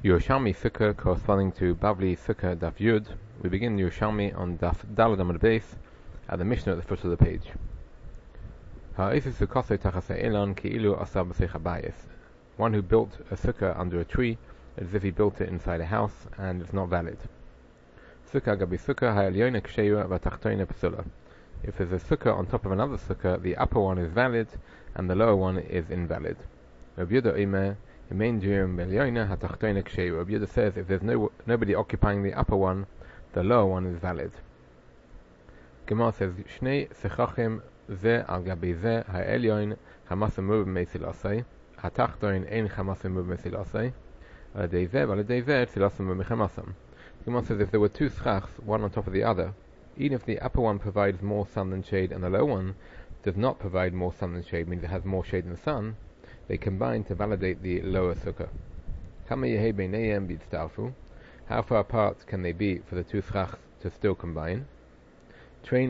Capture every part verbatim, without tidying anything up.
Yerushalmi Sukkah corresponding to Bavli Sukkah Daf Yud. We begin Yerushalmi on Daf Daled Amud Beis at the Mishnah at the foot of the page. One who built a sukkah under a tree as if he built it inside a house and it's not valid. Sukkah gabi sukkah ha'elyona ksheira v'tachtoina psula. If there's a sukkah on top of another sukkah, the upper one is valid and the lower one is invalid. Rabbi Yehuda Omer, Rabbi Yehuda says if there's no nobody occupying the upper one, the lower one is valid. Gemara says Shnei sechachim ze al gabi ze ha'elyon chamasem mub mesilasei hatachtoin ein chamasem mub mesilasei aladei ze aladei ze tzilasem mub mechamasem. Gemara says if there were two schachs, one on top of the other, even if the upper one provides more sun than shade and the lower one does not provide more sun than shade, means it has more shade than the sun, they combine to validate the lower sukkah. How far apart can they be for the two schachs to still combine? There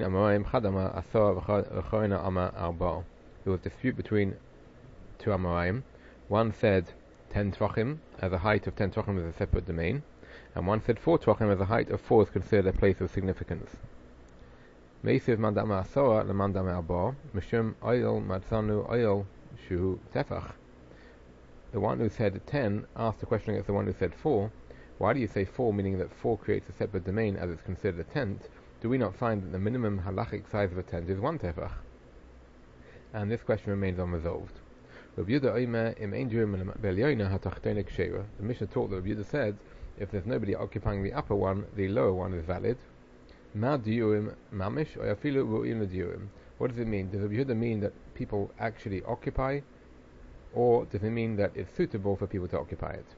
was dispute between two Amoraim. One said ten tvachim as a height of ten tvachim is a separate domain, and one said four tvachim as a height of four is considered a place of significance. The one who said ten asked the question against the one who said four. Why do you say four, meaning that four creates a separate domain as it's considered a tenth? Do we not find that the minimum halachic size of a tenth is one tefach? And this question remains unresolved. The Mishnah taught that Rabbi Yehuda said if there's nobody occupying the upper one, the lower one is valid. What does it mean? Does Rabbi Yehuda mean that people actually occupy, or does it mean that it's suitable for people to occupy it?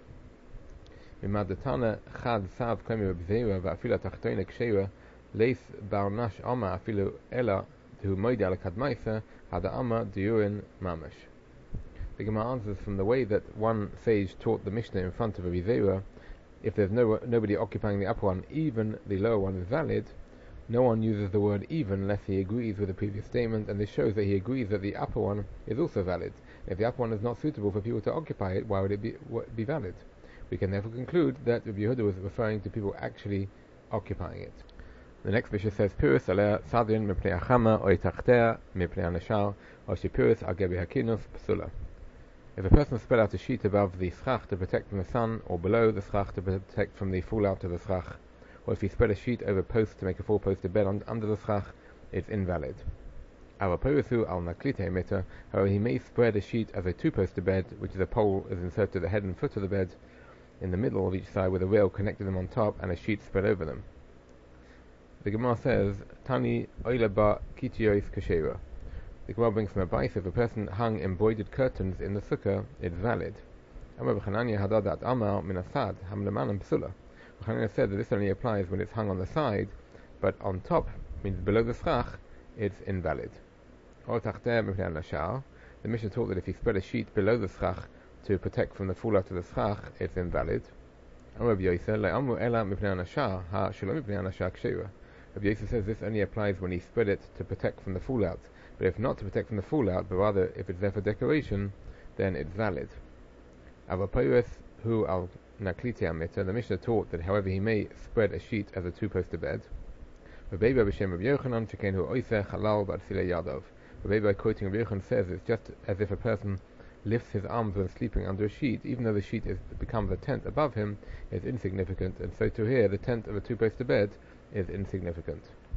The Gemara answers from the way that one sage taught the Mishnah in front of Rabbi Zera, if there's no nobody occupying the upper one, even the lower one is valid. No one uses the word even unless he agrees with the previous statement, and this shows that he agrees that the upper one is also valid. If the upper one is not suitable for people to occupy it, why would it be, be valid? We can therefore conclude that Rabbi Yehuda was referring to people actually occupying it. The next Mishnah says, Pirus aleh sadrin mipnei achama or itachtea mipnei anashar or shipirus al gebi hakinus psula. If a person spread out a sheet above the schach to protect from the sun, or below the schach to protect from the fallout of the schach, or if he spread a sheet over posts to make a four-poster bed on, under the schach, it's invalid. However, he may spread a sheet as a two-poster bed, which is a pole is inserted at the head and foot of the bed, in the middle of each side with a rail connecting them on top and a sheet spread over them. The Gemara says, Tani oila ba kitiyos kashera. The Gemara brings from a bais, if a person hung embroidered curtains in the sukkah, it's valid. Amar b'chananya hadadat amar min asad hamlemanam psula. Chananya said that this only applies when it's hung on the side, but on top, means below the schach, it's invalid. The Mishnah taught that if you spread a sheet below the schach to protect from the fallout of the schach, it's invalid. Rabbi Yosef says this only applies when he spread it to protect from the fallout, but if not to protect from the fallout, but rather if it's there for decoration, then it's valid. Who al Nakliti Amita, the Mishnah taught that however he may spread a sheet as a two-poster bed. Rabbi quoting Rabbi Yochanan says it's just as if a person lifts his arms when sleeping under a sheet, even though the sheet is becomes a tent above him, is insignificant, and so to here the tent of a two-poster bed is insignificant.